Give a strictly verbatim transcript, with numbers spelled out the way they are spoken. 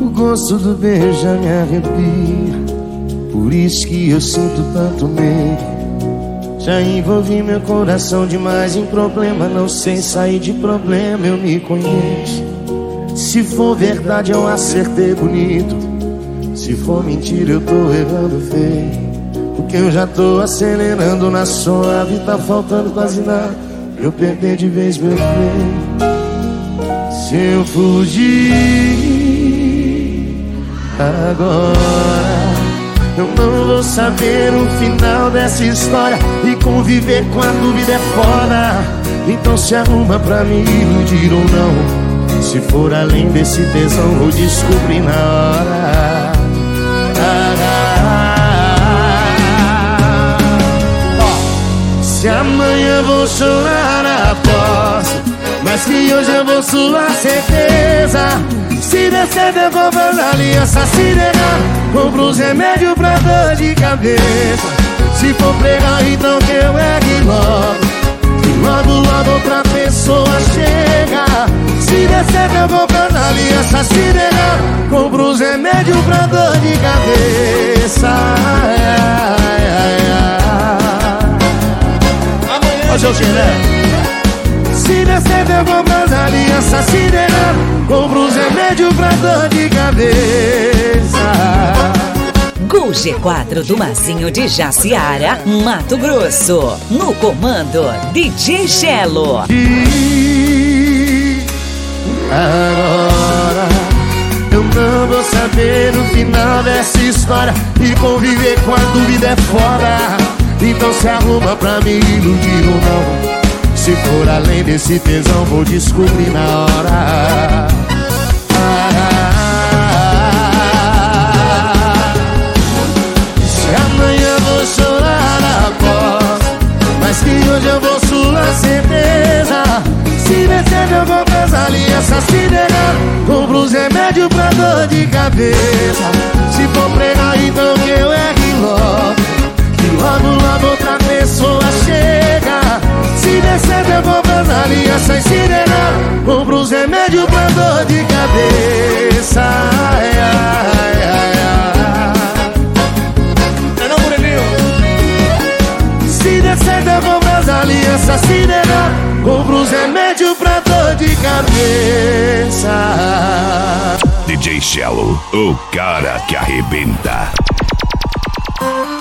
O gosto do beijo já me arrepia, por isso que eu sinto tanto medo. Já envolvi meu coração demais em problema, não sei sair de problema, eu me conheço. Se for verdade eu acertei bonito, se for mentira eu tô errando feio. Porque eu já tô acelerando na suave, tá faltando quase nada eu perder de vez meu freio. Se eu fugir agora, eu não vou saber o final dessa história, e conviver com a dúvida é foda. Então se arruma pra me iludir ou não. Se for além desse tesão vou descobrir na hora. ah, ah, ah. Se amanhã vou chorar, aposto, mas que hoje eu vou suar certeza. Se der certo eu vou pra aliança, se negar compro os remédios pra dor de cabeça. Se for pregar então que eu ergue logo, e logo logo outra pessoa chega. Se der certo eu vou pra aliança, se negar compro os remédios pra dor de cabeça. Ai, ai, ai, ai. Amanhã o Gilé. Se der certo eu vou pra aliança, se negar compro os remédios pra dor de cabeça. Gol G quatro do Mazinho de Jaciara, Mato Grosso. No comando, D J Chelo. E agora eu não vou saber o final dessa história, e conviver com a dúvida é foda. Então se arruma pra me iludir ou não. Se for além desse tesão vou descobrir na hora. ah, Se amanhã vou chorar, aposto, mas que hoje eu vou suar certeza. Se descer eu vou pras alianças, se negar compro os remédios pra dor de cabeça. Se for pregar então que eu ergue logo, e logo logo outra pessoa chega. Se descer eu vou pras alianças, se negar compro os remédios pra dor de cabeça. Ai, ai, ai, ai. É não, Moreninho. Se descer eu vou pras alianças, se negar compro os remédios pra dor de cabeça. D J Chelo, o cara que arrebenta.